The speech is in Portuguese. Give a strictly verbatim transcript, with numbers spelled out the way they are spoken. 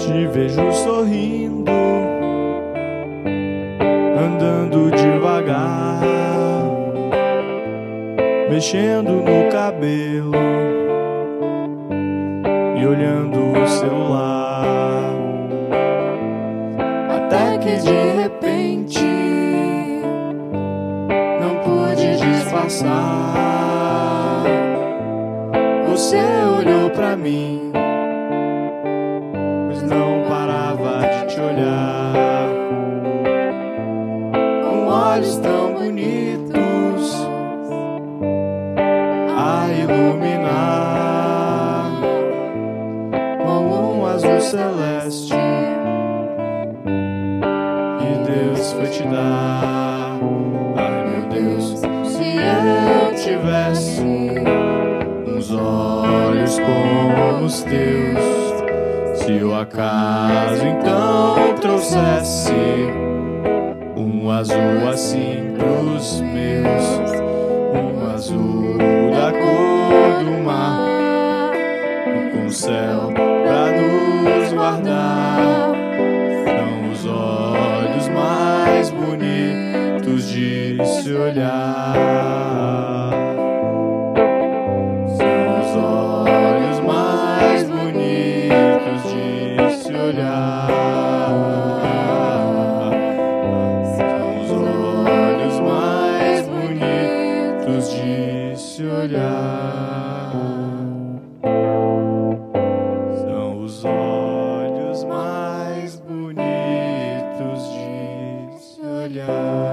Te vejo sorrindo, andando devagar, mexendo no cabelo e olhando o celular. Até que de repente não pude disfarçar. Você olhou pra mim, mas não parava de te olhar. Com olhos tão bonitos a iluminar, com um azul celeste que Deus foi te dar. Ai meu Deus, se eu tivesse uns olhos como os teus, se o acaso então trouxesse um azul assim pros meus, um azul da cor do mar, com o céu pra nos guardar. São os olhos mais bonitos de se olhar. São os olhos mais bonitos de se olhar. São os olhos mais bonitos de se olhar. São os olhos mais bonitos de se olhar.